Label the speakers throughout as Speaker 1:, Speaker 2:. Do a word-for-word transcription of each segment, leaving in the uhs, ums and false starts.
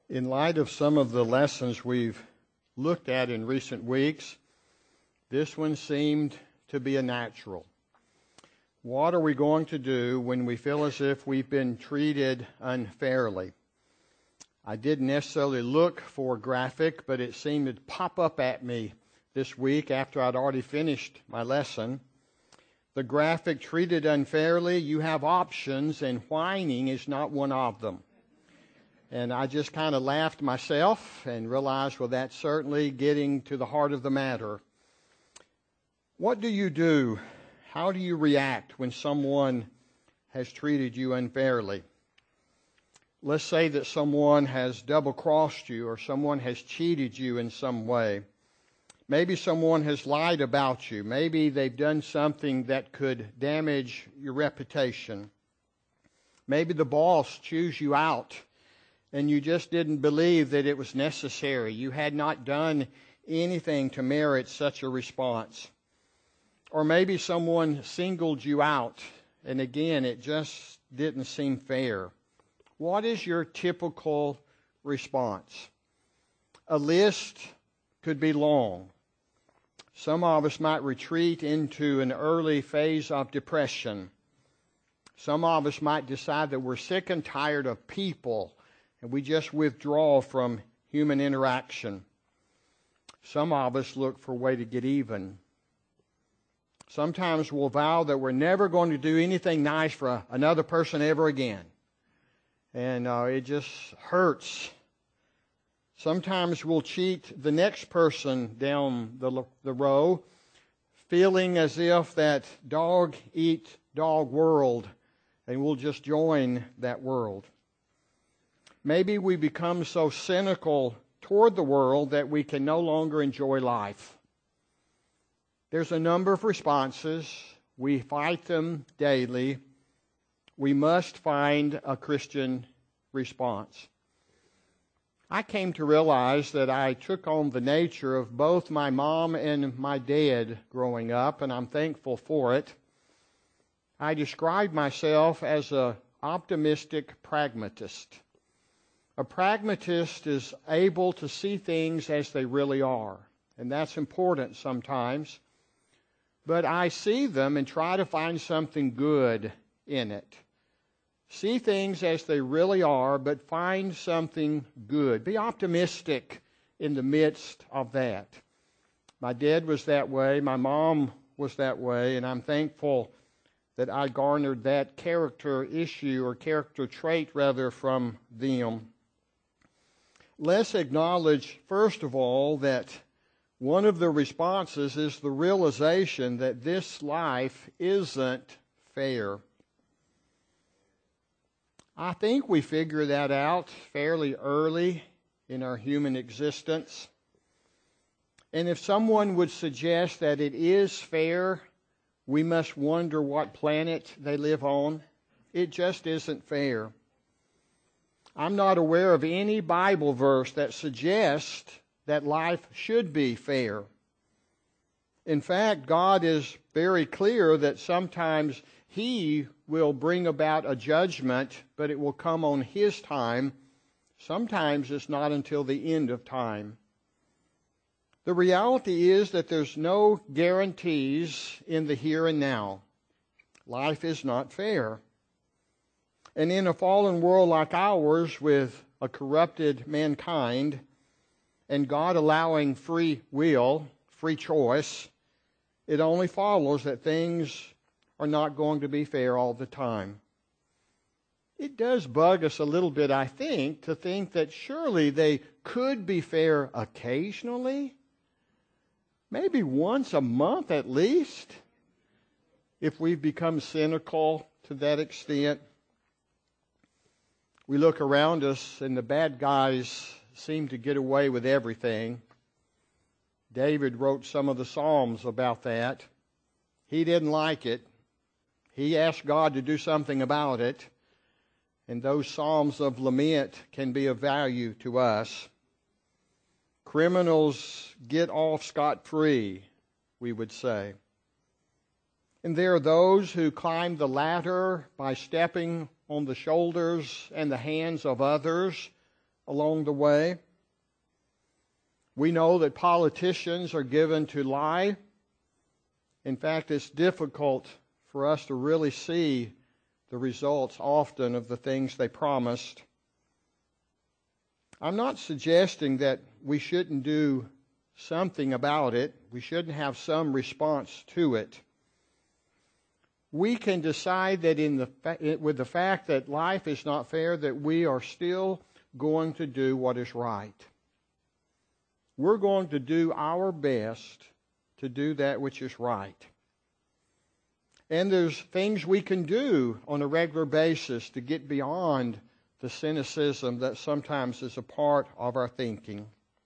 Speaker 1: In light of some of the lessons we've looked at in recent weeks, this one seemed to be a natural. What are we going to do when we feel as if we've been treated unfairly? I didn't necessarily look for a graphic, but it seemed to pop up at me this week after I'd already finished my lesson. The graphic, treated unfairly, you have options, and whining is not one of them. And I just kind of laughed myself and realized, well, that's certainly getting to the heart of the matter. What do you do? How do you react when someone has treated you unfairly? Let's say that someone has double-crossed you or someone has cheated you in some way. Maybe someone has lied about you. Maybe they've done something that could damage your reputation. Maybe the boss chews you out and you just didn't believe that it was necessary. You had not done anything to merit such a response. Or maybe someone singled you out, and again, it just didn't seem fair. What is your typical response? A list could be long. Some of us might retreat into an early phase of depression. Some of us might decide that we're sick and tired of people, and we just withdraw from human interaction. Some of us look for a way to get even. Sometimes we'll vow that we're never going to do anything nice for a, another person ever again. And uh, it just hurts. Sometimes we'll cheat the next person down the, the row, feeling as if that dog eat dog world, and we'll just join that world. Maybe we become so cynical toward the world that we can no longer enjoy life. There's a number of responses. We fight them daily. We must find a Christian response. I came to realize that I took on the nature of both my mom and my dad growing up, and I'm thankful for it. I described myself as an optimistic pragmatist. A pragmatist is able to see things as they really are, and that's important sometimes. But I see them and try to find something good in it. See things as they really are, but find something good. Be optimistic in the midst of that. My dad was that way. My mom was that way, and I'm thankful that I garnered that character issue or character trait, rather, from them. Let's acknowledge, first of all, that one of the responses is the realization that this life isn't fair. I think we figure that out fairly early in our human existence. And if someone would suggest that it is fair, we must wonder what planet they live on. It just isn't fair. I'm not aware of any Bible verse that suggests that life should be fair. In fact, God is very clear that sometimes He will bring about a judgment, but it will come on His time. Sometimes it's not until the end of time. The reality is that there's no guarantees in the here and now. Life is not fair. And in a fallen world like ours, with a corrupted mankind, and God allowing free will, free choice, it only follows that things are not going to be fair all the time. It does bug us a little bit, I think, to think that surely they could be fair occasionally, maybe once a month at least, if we've become cynical to that extent. We look around us and the bad guys seem to get away with everything. David wrote some of the Psalms about that. He didn't like it. He asked God to do something about it. And those Psalms of lament can be of value to us. Criminals get off scot-free, we would say. And there are those who climb the ladder by stepping on the shoulders and the hands of others along the way. We know that politicians are given to lie. In fact, it's difficult for us to really see the results often of the things they promised. I'm not suggesting that we shouldn't do something about it. We shouldn't have some response to it. We can decide that in the with the fact that life is not fair, that we are still going to do what is right. We're going to do our best to do that which is right. And there's things we can do on a regular basis to get beyond the cynicism that sometimes is a part of our thinking.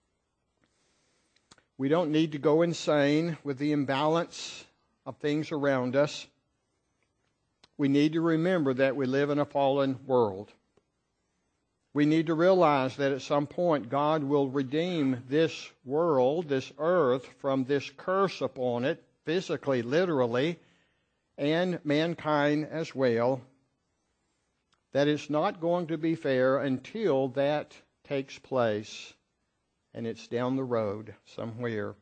Speaker 1: We don't need to go insane with the imbalance of things around us. We need to remember that we live in a fallen world. We need to realize that at some point God will redeem this world, this earth, from this curse upon it, physically, literally, and mankind as well. That it's not going to be fair until that takes place, and it's down the road somewhere.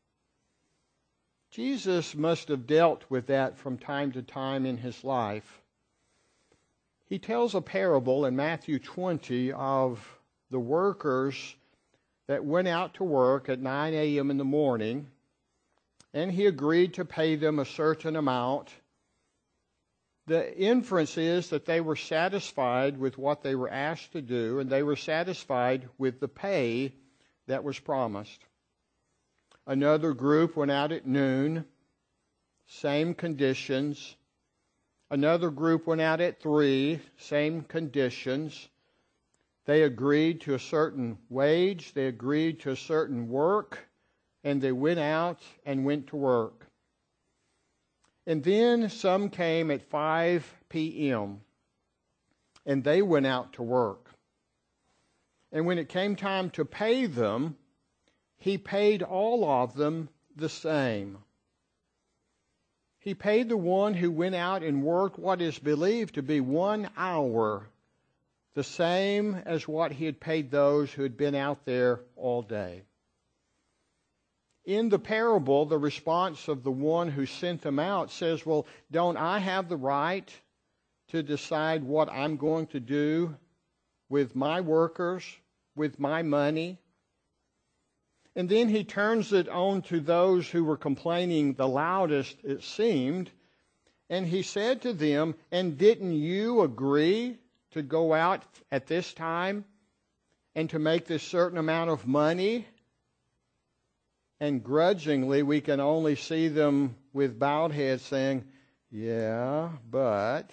Speaker 1: Jesus must have dealt with that from time to time in his life. He tells a parable in Matthew twenty of the workers that went out to work at nine a.m. in the morning, and he agreed to pay them a certain amount. The inference is that they were satisfied with what they were asked to do, and they were satisfied with the pay that was promised. Another group went out at noon, same conditions. Another group went out at three, same conditions. They agreed to a certain wage, they agreed to a certain work, and they went out and went to work. And then some came at five p.m., and they went out to work. And when it came time to pay them, he paid all of them the same. He paid the one who went out and worked what is believed to be one hour, the same as what he had paid those who had been out there all day. In the parable, the response of the one who sent them out says, well, don't I have the right to decide what I'm going to do with my workers, with my money? And then he turns it on to those who were complaining the loudest, it seemed, and he said to them, and didn't you agree to go out at this time and to make this certain amount of money? And grudgingly, we can only see them with bowed heads saying, yeah, but...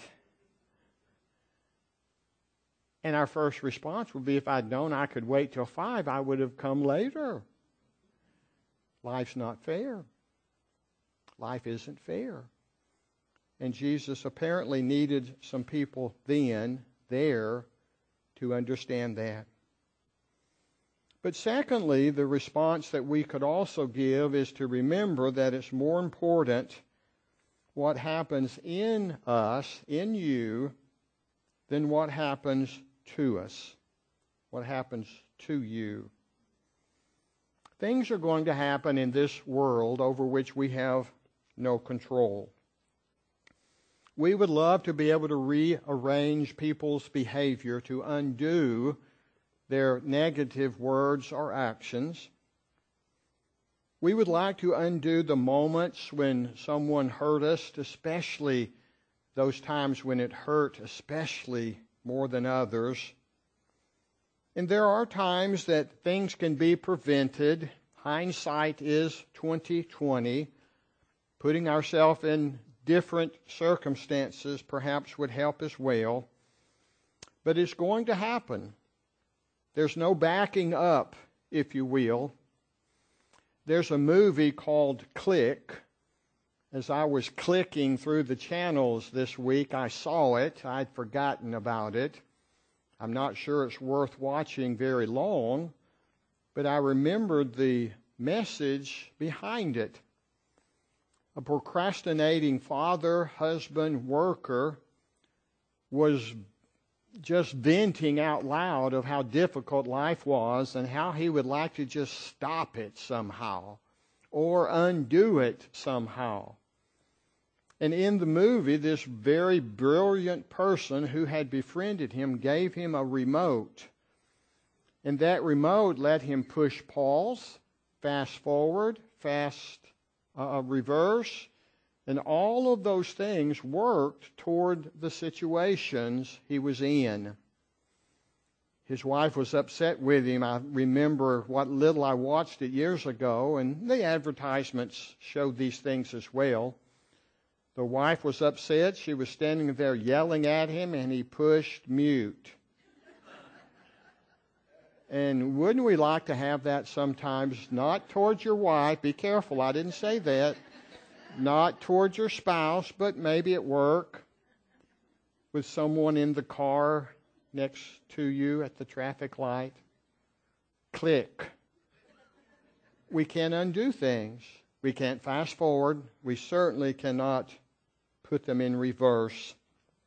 Speaker 1: And our first response would be, if I'd known I could wait till five, I would have come later. Life's not fair. Life isn't fair. And Jesus apparently needed some people then, there, to understand that. But secondly, the response that we could also give is to remember that it's more important what happens in us, in you, than what happens to us, what happens to you. Things are going to happen in this world over which we have no control. We would love to be able to rearrange people's behavior to undo their negative words or actions. We would like to undo the moments when someone hurt us, especially those times when it hurt especially more than others. And there are times that things can be prevented. Hindsight is twenty twenty. Putting ourselves in different circumstances perhaps would help as well. But it's going to happen. There's no backing up, if you will. There's a movie called Click. As I was clicking through the channels this week, I saw it. I'd forgotten about it. I'm not sure it's worth watching very long, but I remembered the message behind it. A procrastinating father, husband, worker was just venting out loud of how difficult life was and how he would like to just stop it somehow or undo it somehow. And in the movie, this very brilliant person who had befriended him gave him a remote. And that remote let him push pause, fast forward, fast uh, reverse, and all of those things worked toward the situations he was in. His wife was upset with him. I remember what little I watched it years ago, and the advertisements showed these things as well. The wife was upset. She was standing there yelling at him, and he pushed mute. And wouldn't we like to have that sometimes? Not towards your wife. Be careful, I didn't say that. Not towards your spouse, but maybe at work with someone in the car next to you at the traffic light. Click. We can't undo things. We can't fast forward. We certainly cannot put them in reverse.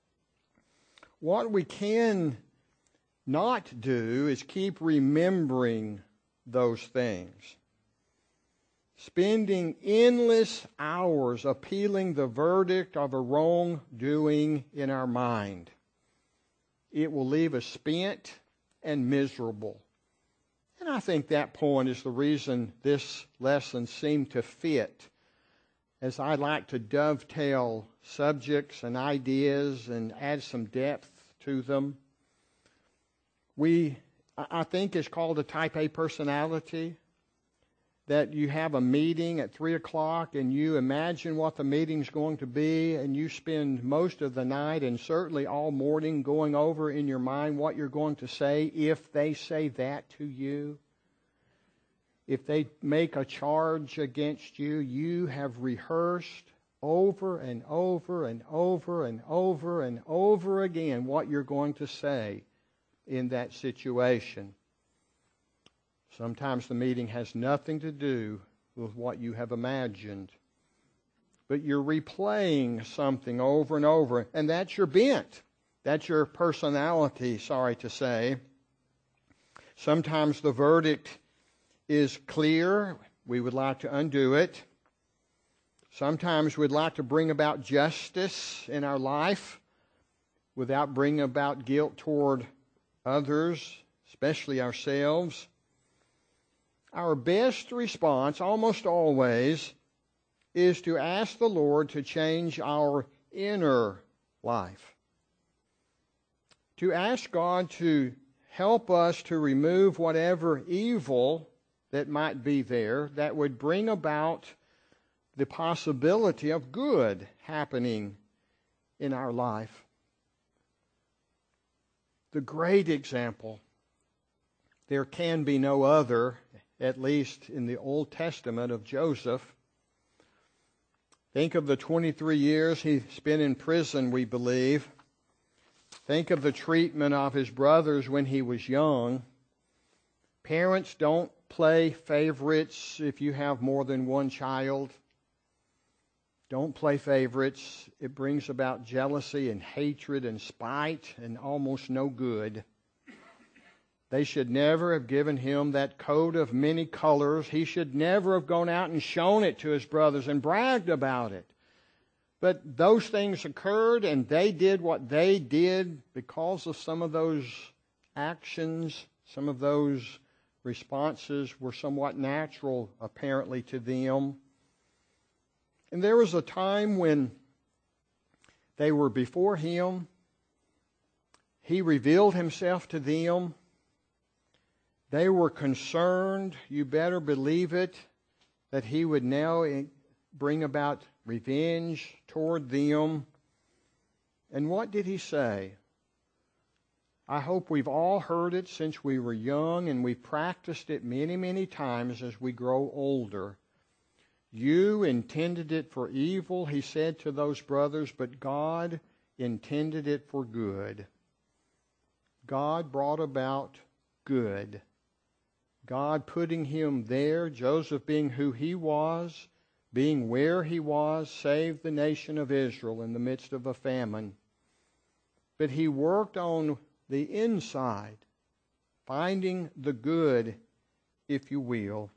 Speaker 1: What we can not do is keep remembering those things. Spending endless hours appealing the verdict of a wrongdoing in our mind. It will leave us spent and miserable. And I think that point is the reason this lesson seemed to fit, as I like to dovetail subjects and ideas and add some depth to them. We, I think it's called a type A personality, that you have a meeting at three o'clock and you imagine what the meeting's going to be, and you spend most of the night and certainly all morning going over in your mind what you're going to say if they say that to you. If they make a charge against you, you have rehearsed over and over and over and over and over again what you're going to say in that situation. Sometimes the meeting has nothing to do with what you have imagined, but you're replaying something over and over, and that's your bent. That's your personality, sorry to say. Sometimes the verdict is clear. We would like to undo it. Sometimes we'd like to bring about justice in our life without bringing about guilt toward others, especially ourselves. Our best response, almost always, is to ask the Lord to change our inner life. To ask God to help us to remove whatever evil that might be there that would bring about the possibility of good happening in our life. The great example, there can be no other, at least in the Old Testament, of Joseph. Think of the twenty-three years he spent in prison, we believe. Think of the treatment of his brothers when he was young. Parents, don't play favorites if you have more than one child. Don't play favorites. It brings about jealousy and hatred and spite and almost no good. They should never have given him that coat of many colors. He should never have gone out and shown it to his brothers and bragged about it. But those things occurred, and they did what they did because of some of those actions. Some of those responses were somewhat natural, apparently, to them. And there was a time when they were before him. He revealed himself to them. They were concerned, you better believe it, that he would now bring about revenge toward them. And what did he say? I hope we've all heard it since we were young, and we've practiced it many, many times as we grow older. You intended it for evil, he said to those brothers, but God intended it for good. God brought about good. God putting him there, Joseph being who he was, being where he was, saved the nation of Israel in the midst of a famine. But he worked on the inside, finding the good, if you will.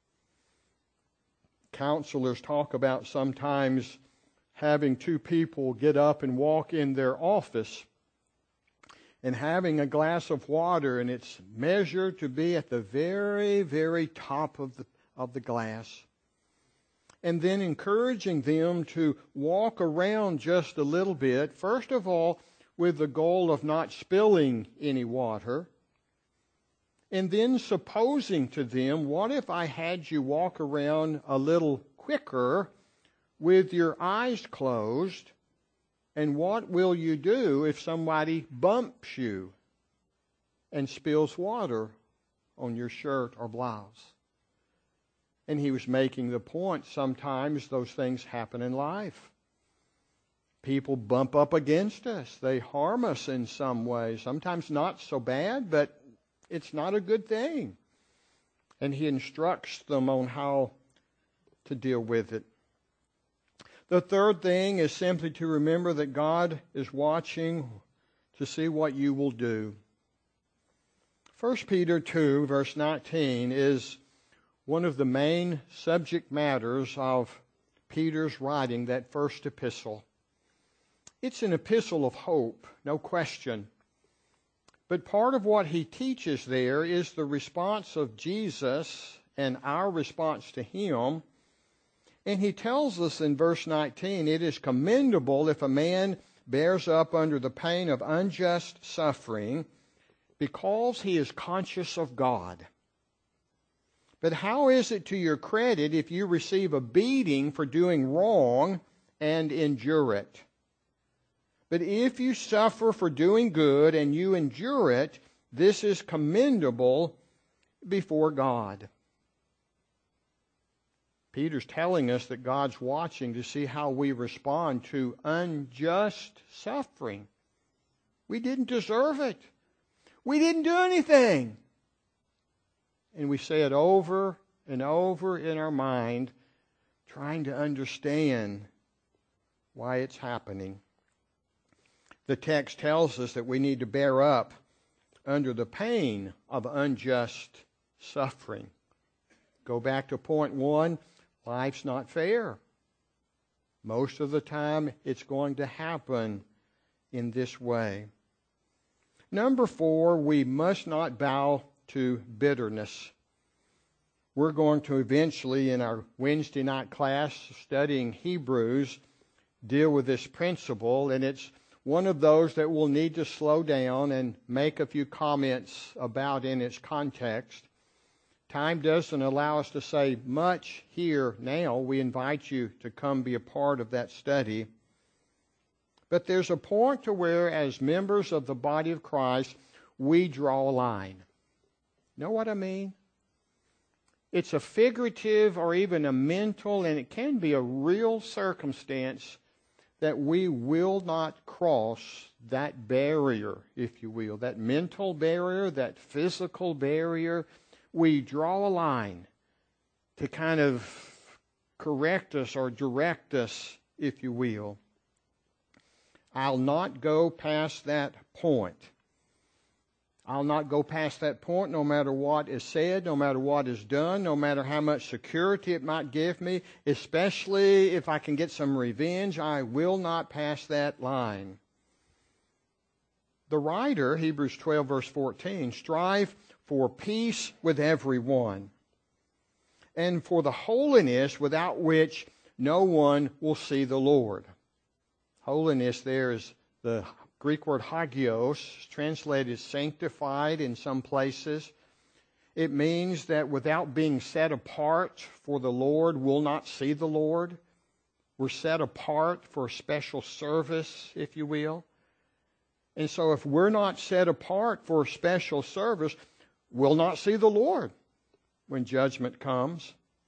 Speaker 1: Counselors talk about sometimes having two people get up and walk in their office and having a glass of water, and it's measured to be at the very, very top of the, of the glass. And then encouraging them to walk around just a little bit, first of all, with the goal of not spilling any water, and then supposing to them, what if I had you walk around a little quicker with your eyes closed, and what will you do if somebody bumps you and spills water on your shirt or blouse? And he was making the point, sometimes those things happen in life. People bump up against us. They harm us in some way. Sometimes not so bad, but it's not a good thing. And he instructs them on how to deal with it. The third thing is simply to remember that God is watching to see what you will do. First Peter two, verse nineteen, is one of the main subject matters of Peter's writing that first epistle. It's an epistle of hope, no question. But part of what he teaches there is the response of Jesus and our response to him. And he tells us in verse nineteen, it is commendable if a man bears up under the pain of unjust suffering because he is conscious of God. But how is it to your credit if you receive a beating for doing wrong and endure it? But if you suffer for doing good and you endure it, this is commendable before God. Peter's telling us that God's watching to see how we respond to unjust suffering. We didn't deserve it. We didn't do anything. And we say it over and over in our mind, trying to understand why it's happening. The text tells us that we need to bear up under the pain of unjust suffering. Go back to point one. Life's not fair. Most of the time, it's going to happen in this way. Number four, we must not bow to bitterness. We're going to eventually, in our Wednesday night class studying Hebrews, deal with this principle, and it's one of those that we'll need to slow down and make a few comments about in its context. Time doesn't allow us to say much here now. We invite you to come be a part of that study. But there's a point to where, as members of the body of Christ, we draw a line. Know what I mean? It's a figurative or even a mental, and it can be a real circumstance that we will not cross that barrier, if you will, that mental barrier, that physical barrier. We draw a line to kind of correct us or direct us, if you will. I'll not go past that point. I'll not go past that point no matter what is said, no matter what is done, no matter how much security it might give me, especially if I can get some revenge. I will not pass that line. The writer, Hebrews twelve, verse fourteen, strive for peace with everyone, and for the holiness without which no one will see the Lord. Holiness there is the Greek word hagios, translated sanctified in some places. It means that without being set apart for the Lord, we'll not see the Lord. We're set apart for a special service, if you will. And so if we're not set apart for a special service, we'll not see the Lord when judgment comes.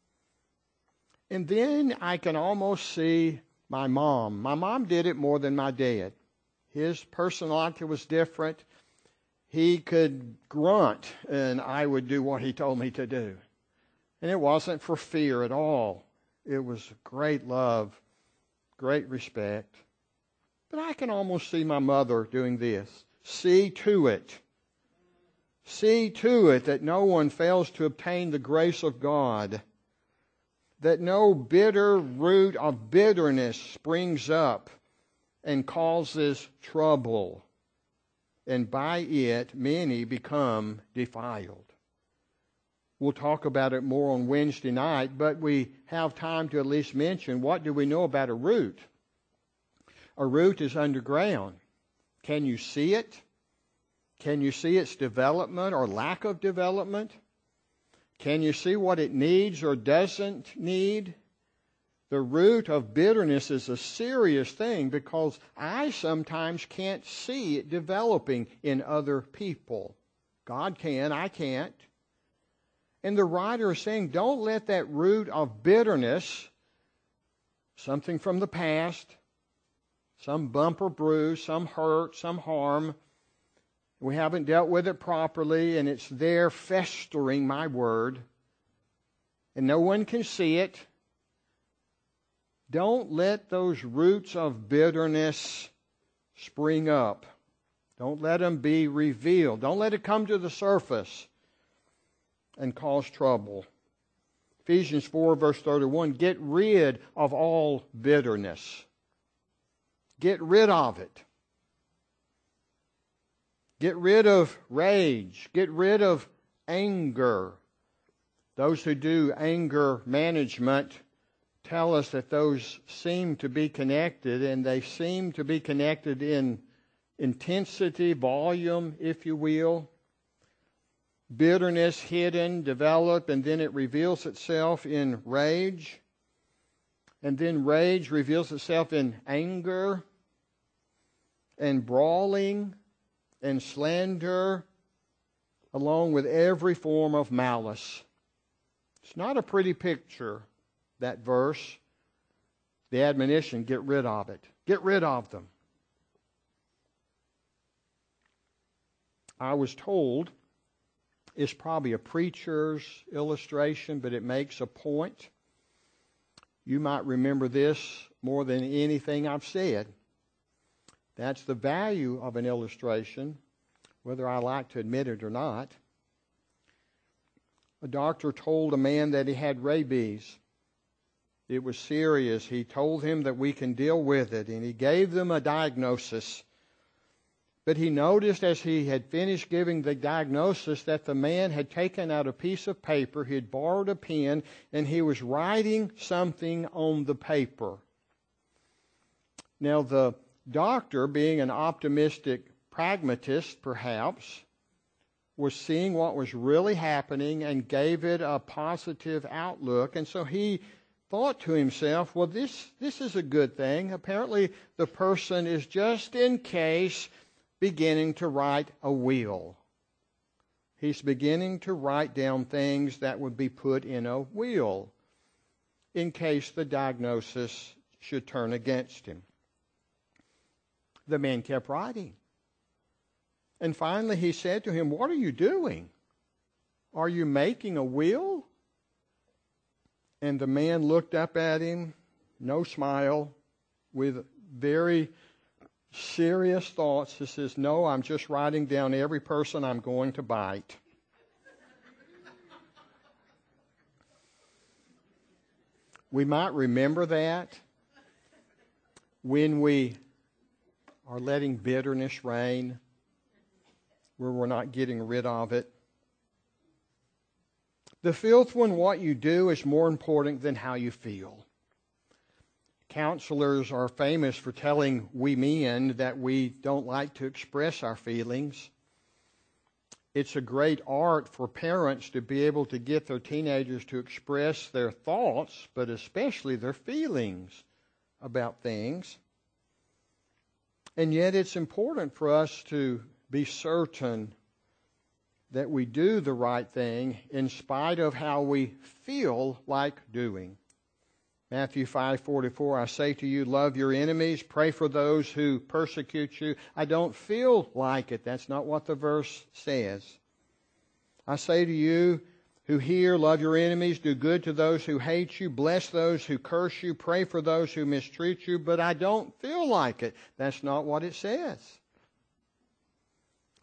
Speaker 1: And then I can almost see my mom. My mom did it more than my dad. His personality was different. He could grunt, and I would do what he told me to do. And it wasn't for fear at all. It was great love, great respect. But I can almost see my mother doing this. See to it. See to it that no one fails to obtain the grace of God, that no bitter root of bitterness springs up and causes trouble, and by it many become defiled. We'll talk about it more on Wednesday night, but we have time to at least mention, what do we know about a root? A root is underground. Can you see it? Can you see its development or lack of development? Can you see what it needs or doesn't need? The root of bitterness is a serious thing because I sometimes can't see it developing in other people. God can, I can't. And the writer is saying, don't let that root of bitterness, something from the past, some bump or bruise, some hurt, some harm, we haven't dealt with it properly, and it's there festering, my word, and no one can see it. Don't let those roots of bitterness spring up. Don't let them be revealed. Don't let it come to the surface and cause trouble. Ephesians four, verse thirty-one, get rid of all bitterness. Get rid of it. Get rid of rage. Get rid of anger. Those who do anger management tell us that those seem to be connected, and they seem to be connected in intensity, volume, if you will. Bitterness hidden, developed, and then it reveals itself in rage. And then rage reveals itself in anger and brawling and slander, along with every form of malice. It's not a pretty picture, that verse. The admonition, get rid of it. Get rid of them. I was told it's probably a preacher's illustration, but it makes a point. You might remember this more than anything I've said. That's the value of an illustration, whether I like to admit it or not. A doctor told a man that he had rabies. It was serious. He told him that we can deal with it, and he gave them a diagnosis. But he noticed as he had finished giving the diagnosis that the man had taken out a piece of paper, he had borrowed a pen, and he was writing something on the paper. Now the doctor, being an optimistic pragmatist perhaps, was seeing what was really happening and gave it a positive outlook. And so he thought to himself, well, this, this is a good thing. Apparently the person is just in case beginning to write a will. He's beginning to write down things that would be put in a will in case the diagnosis should turn against him. The man kept writing. And finally he said to him, what are you doing? Are you making a will? And the man looked up at him, no smile, with very serious thoughts. He says, no, I'm just writing down every person I'm going to bite. We might remember that when we are letting bitterness reign, where we're not getting rid of it. The fifth one, what you do is more important than how you feel. Counselors are famous for telling we men that we don't like to express our feelings. It's a great art for parents to be able to get their teenagers to express their thoughts, but especially their feelings about things. And yet it's important for us to be certain that we do the right thing in spite of how we feel like doing. Matthew five forty-four, I say to you, love your enemies, pray for those who persecute you. I don't feel like it. That's not what the verse says. I say to you who hear, love your enemies, do good to those who hate you, bless those who curse you, pray for those who mistreat you, but I don't feel like it. That's not what it says.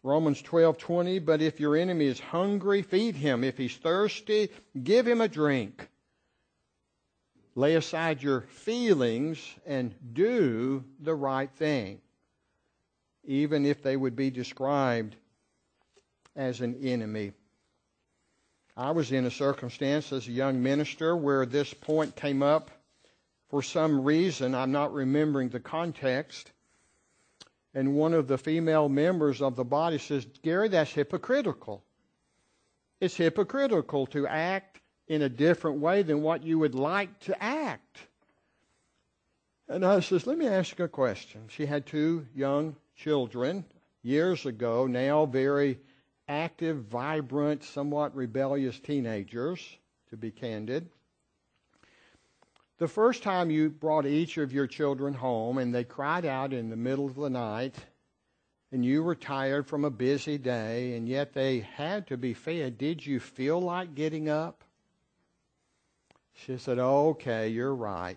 Speaker 1: Romans twelve twenty, but if your enemy is hungry, feed him. If he's thirsty, give him a drink. Lay aside your feelings and do the right thing, even if they would be described as an enemy. I was in a circumstance as a young minister where this point came up for some reason. I'm not remembering the context. And one of the female members of the body says, Gary, that's hypocritical. It's hypocritical to act in a different way than what you would like to act. And I says, let me ask you a question. She had two young children years ago, now very active, vibrant, somewhat rebellious teenagers, to be candid. The first time you brought each of your children home and they cried out in the middle of the night and you were tired from a busy day and yet they had to be fed, did you feel like getting up? She said, oh, okay, you're right.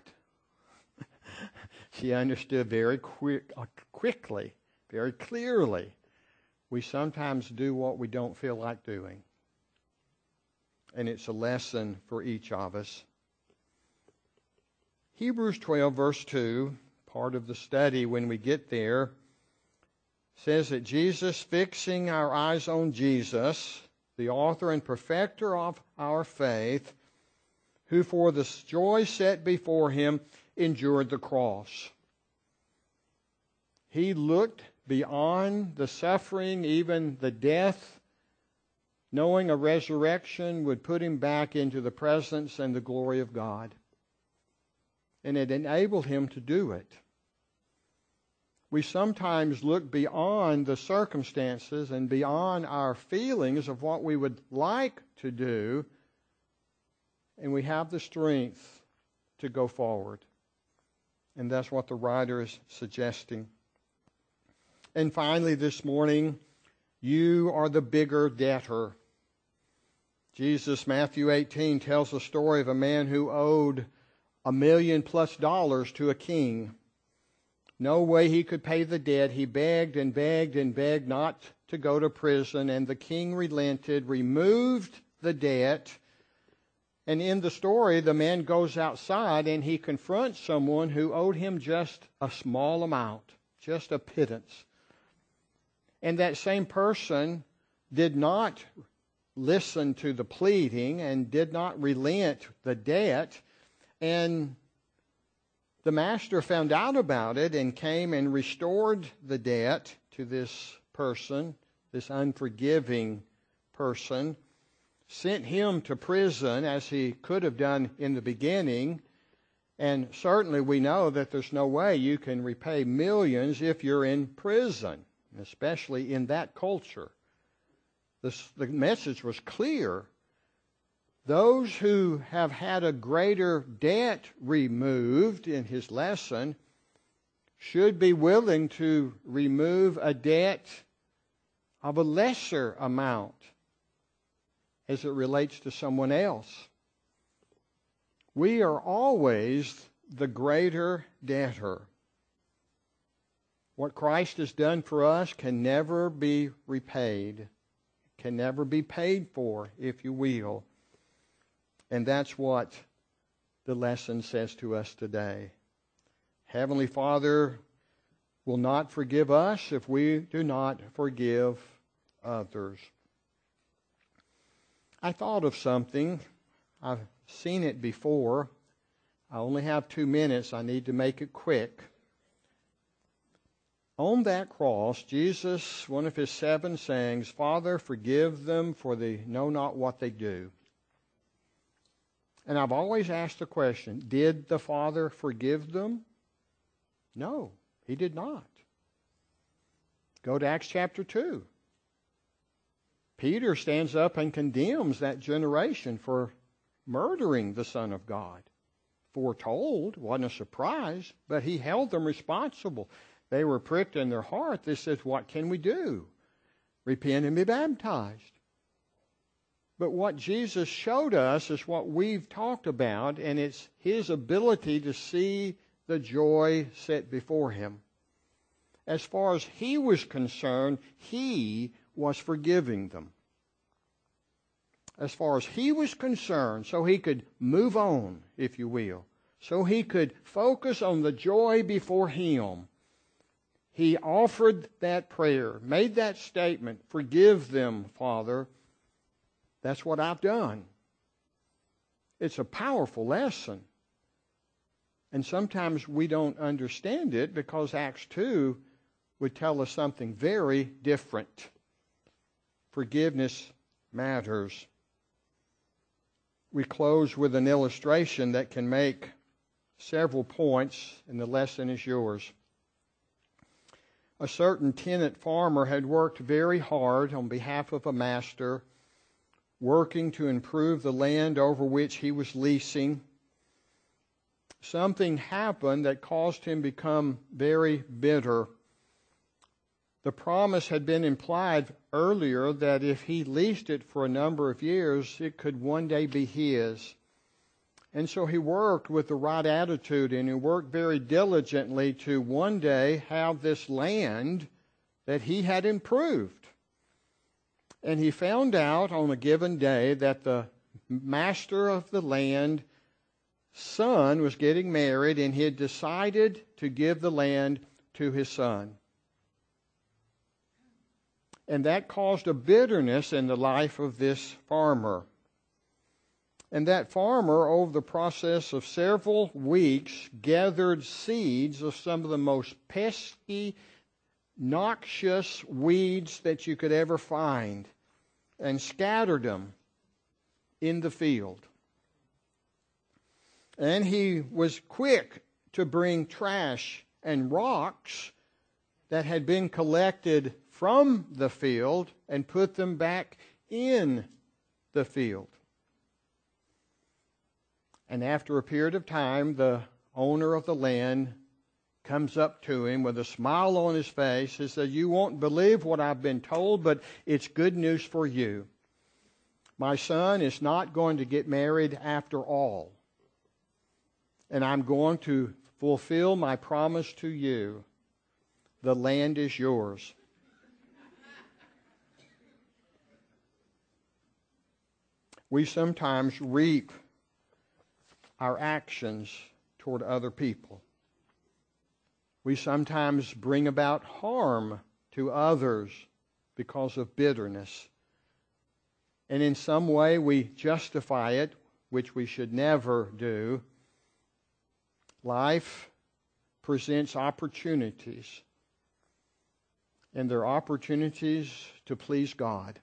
Speaker 1: She understood very quick, uh, quickly, very clearly. We sometimes do what we don't feel like doing. And it's a lesson for each of us. Hebrews twelve, verse two, part of the study when we get there, says that Jesus, fixing our eyes on Jesus, the author and perfecter of our faith, who for the joy set before him endured the cross. He looked beyond the suffering, even the death, knowing a resurrection would put him back into the presence and the glory of God. And it enabled him to do it. We sometimes look beyond the circumstances and beyond our feelings of what we would like to do, and we have the strength to go forward. And that's what the writer is suggesting. And finally this morning, you are the bigger debtor. Jesus, Matthew eighteen, tells the story of a man who owed a million plus dollars to a king. No way he could pay the debt. He begged and begged and begged not to go to prison, and the king relented, removed the debt. And in the story, the man goes outside and he confronts someone who owed him just a small amount, just a pittance. And that same person did not listen to the pleading and did not relent the debt. And the master found out about it and came and restored the debt to this person, this unforgiving person, sent him to prison as he could have done in the beginning. And certainly we know that there's no way you can repay millions if you're in prison, especially in that culture. This, the message was clear. Those who have had a greater debt removed in his lesson should be willing to remove a debt of a lesser amount as it relates to someone else. We are always the greater debtor. What Christ has done for us can never be repaid, can never be paid for, if you will. And that's what the lesson says to us today. Heavenly Father will not forgive us if we do not forgive others. I thought of something. I've seen it before. I only have two minutes. I need to make it quick. On that cross, Jesus, one of his seven sayings, Father, forgive them, for they know not what they do. And I've always asked the question, did the Father forgive them? No, he did not. Go to Acts chapter two. Peter stands up and condemns that generation for murdering the Son of God. Foretold, wasn't a surprise, but he held them responsible. They were pricked in their heart. They said, what can we do? Repent and be baptized. But what Jesus showed us is what we've talked about, and it's his ability to see the joy set before him. as far as he was concerned, he was forgiving them. As far as he was concerned, so he could move on, if you will, so he could focus on the joy before him, he offered that prayer, made that statement, "Forgive them, Father. That's what I've done." It's a powerful lesson. And sometimes we don't understand it because Acts two would tell us something very different. Forgiveness matters. We close with an illustration that can make several points, and the lesson is yours. A certain tenant farmer had worked very hard on behalf of a master, working to improve the land over which he was leasing. Something happened that caused him to become very bitter. The promise had been implied earlier that if he leased it for a number of years, it could one day be his. And so he worked with the right attitude, and he worked very diligently to one day have this land that he had improved. And he found out on a given day that the master of the land son was getting married, and he had decided to give the land to his son. And that caused a bitterness in the life of this farmer. And that farmer, over the process of several weeks, gathered seeds of some of the most pesky, noxious weeds that you could ever find, and scattered them in the field. And he was quick to bring trash and rocks that had been collected from the field and put them back in the field. And after a period of time, the owner of the land comes up to him with a smile on his face. He says, "You won't believe what I've been told, but it's good news for you. My son is not going to get married after all. And I'm going to fulfill my promise to you. The land is yours." We sometimes reap our actions toward other people. We sometimes bring about harm to others because of bitterness. And in some way we justify it, which we should never do. Life presents opportunities, and they're opportunities to please God.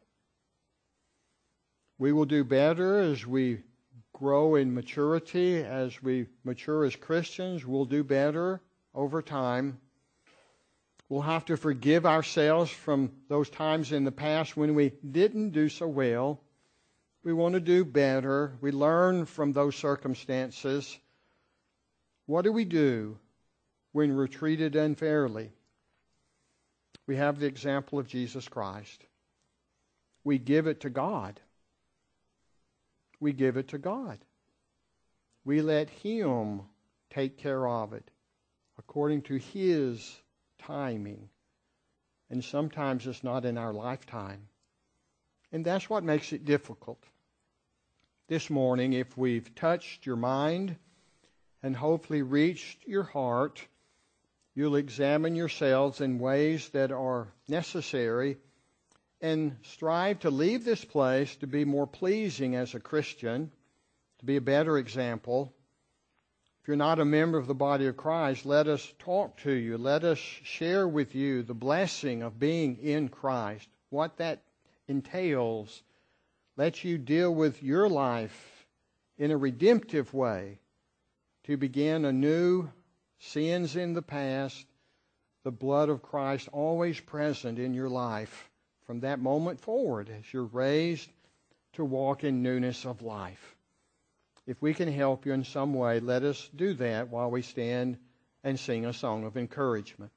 Speaker 1: We will do better as we grow in maturity, as we mature as Christians. We'll do better over time. We'll have to forgive ourselves from those times in the past when we didn't do so well. We want to do better. We learn from those circumstances. What do we do when we're treated unfairly? We have the example of Jesus Christ. We give it to God. We give it to God. We let Him take care of it according to His timing. And sometimes it's not in our lifetime. And that's what makes it difficult. This morning, if we've touched your mind and hopefully reached your heart, you'll examine yourselves in ways that are necessary and strive to leave this place to be more pleasing as a Christian, to be a better example. If you're not a member of the body of Christ, let us talk to you. Let us share with you the blessing of being in Christ, what that entails. Let you deal with your life in a redemptive way to begin anew, sins in the past, the blood of Christ always present in your life from that moment forward as you're raised to walk in newness of life. If we can help you in some way, let us do that while we stand and sing a song of encouragement.